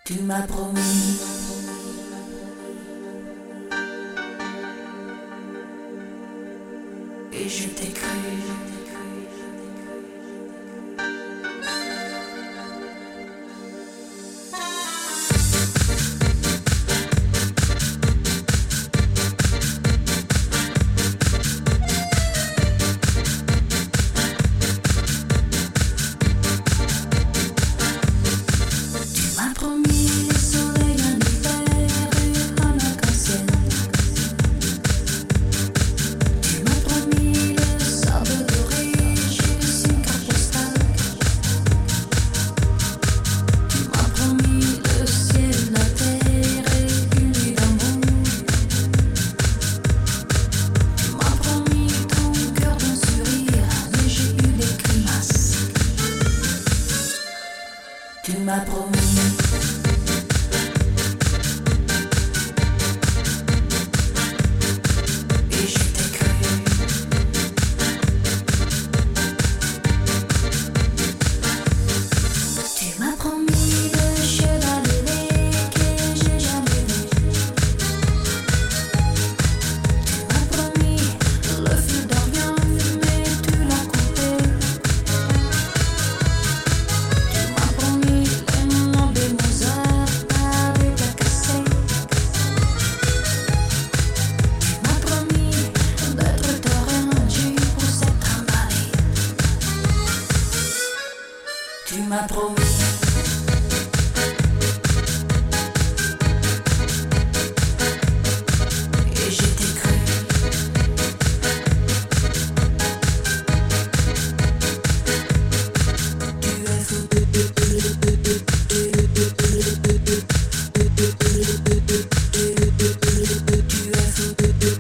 Tu m'as promis. Et je t'ai cru. Tu m'as promis. Et je t'ai cru. Tu m'as promis le cheval ailé que j'ai jamais vu. Tu m'as promis le feu d'Orient, mais tu l'as coupé. Tu m'as promis les noms de Mozart avec la cassette. Tu m'as promis d'être t'arranger pour cette emballée. Tu m'as promis. Et je t'ai cru. Tu es fou. Tu es fou.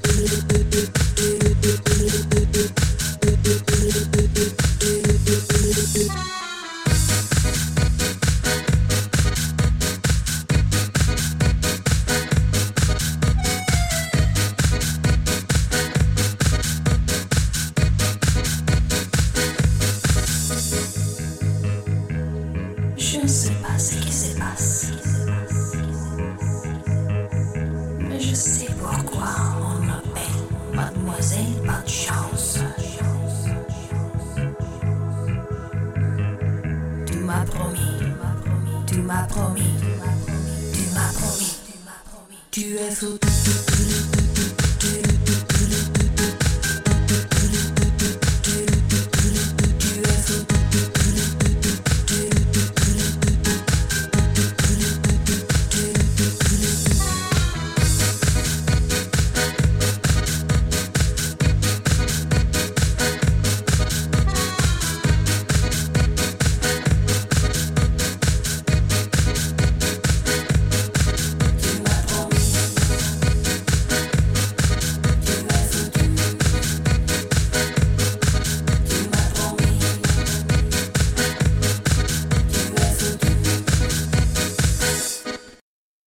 Je ne sais pas ce qui se passe, mais je sais pourquoi on m'appelle Mademoiselle Pas de Chance. Tu m'as promis, tu m'as promis, tu m'as promis, tu es fou.